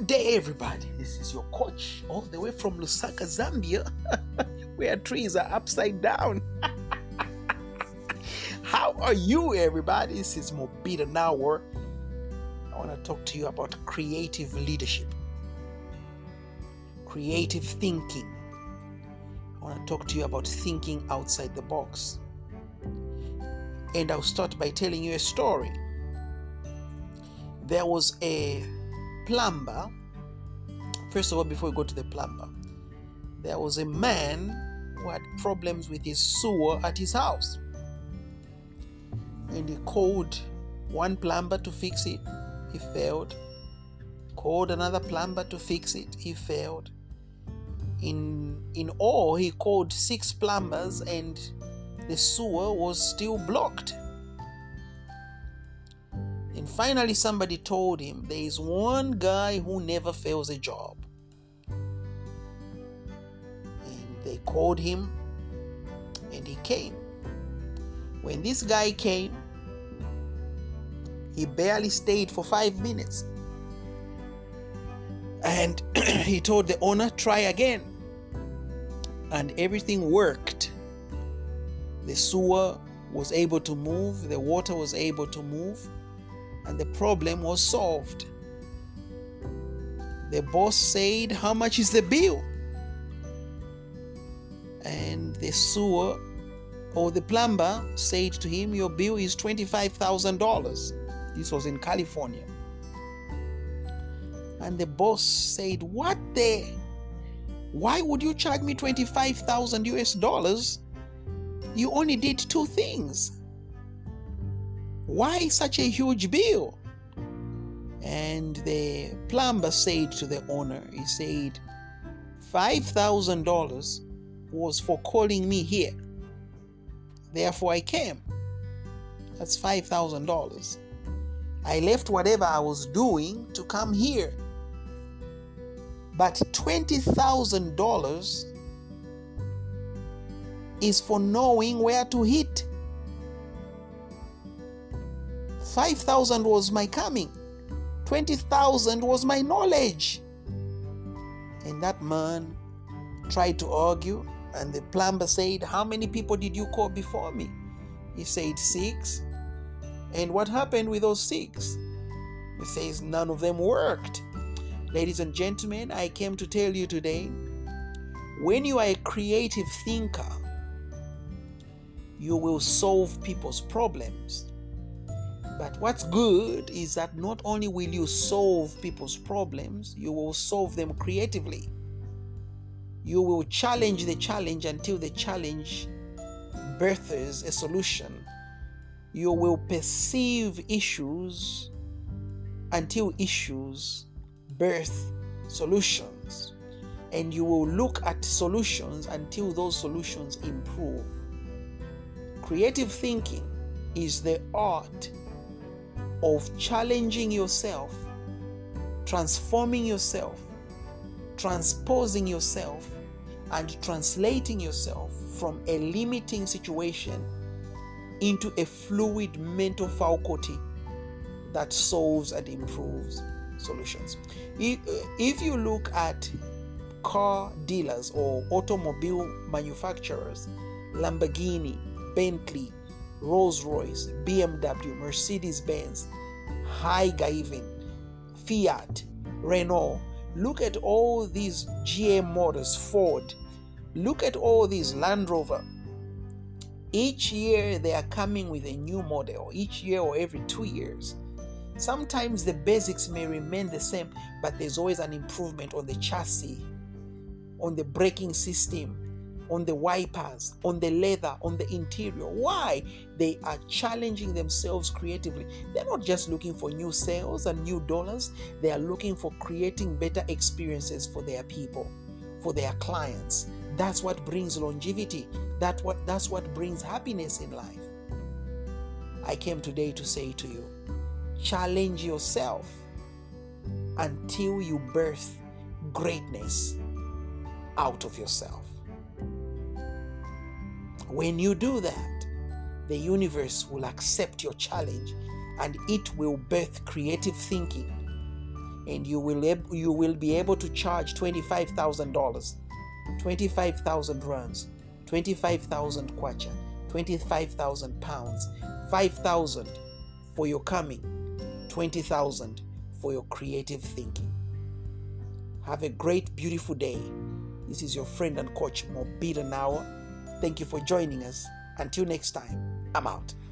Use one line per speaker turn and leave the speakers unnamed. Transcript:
day, everybody. This is your coach all the way from Lusaka, Zambia, where trees are upside down. How are you, everybody? This is Mobita Nawar. I want to talk to you about creative leadership, creative thinking. I want to talk to you about thinking outside the box. And I'll start by telling you a story. There was a plumber. First of all, before we go to the plumber, there was a man who had problems with his sewer at his house. And he called one plumber to fix it. He failed. Called another plumber to fix it. He failed. In all, he called 6 plumbers and the sewer was still blocked. And finally somebody told him there is one guy who never fails a job. And they called him and he came. When this guy came, he barely stayed for 5 minutes. And he told the owner, try again. And everything worked. The sewer was able to move, the water was able to move, and the problem was solved. The boss said, how much is the bill? And the sewer or the plumber said to him, your bill is $25,000. This was in California. And the boss said, what the? Why would you charge me $25,000? You only did 2 things. Why such a huge bill? And the plumber said to the owner, he said, $5,000 was for calling me here. Therefore I came. That's $5,000. I left whatever I was doing to come here. But $20,000 is for knowing where to hit. 5,000 was my coming. 20,000 was my knowledge. And that man tried to argue, and the plumber said, how many people did you call before me? He said 6. And what happened with those 6? He says none of them worked. Ladies and gentlemen, I came to tell you today, when you are a creative thinker, you will solve people's problems. But what's good is that not only will you solve people's problems, you will solve them creatively. You will challenge the challenge until the challenge births a solution. You will perceive issues until issues birth solutions. And you will look at solutions until those solutions improve. Creative thinking is the art of challenging yourself, transforming yourself, transposing yourself, and translating yourself from a limiting situation into a fluid mental faculty that solves and improves solutions. If you look at car dealers or automobile manufacturers, Lamborghini, Bentley, Rolls-Royce, BMW, Mercedes-Benz, Hyundai even, Fiat, Renault. Look at all these GM Motors, Ford. Look at all these Land Rover. Each year they are coming with a new model, each year or every 2 years. Sometimes the basics may remain the same, but there's always an improvement on the chassis, on the braking system, on the wipers, on the leather, on the interior. Why? They are challenging themselves creatively. They're not just looking for new sales and new dollars. They are looking for creating better experiences for their people, for their clients. That's what brings longevity. That's what brings happiness in life. I came today to say to you, challenge yourself until you birth greatness out of yourself. When you do that, the universe will accept your challenge and it will birth creative thinking. and you will be able to charge $25,000, 25,000 rands, 25,000 kwacha, 25,000 pounds, 5,000 for your coming, 20,000 for your creative thinking. Have a great, beautiful day. This is your friend and coach, Mobida Nawa. Thank you for joining us. Until next time, I'm out.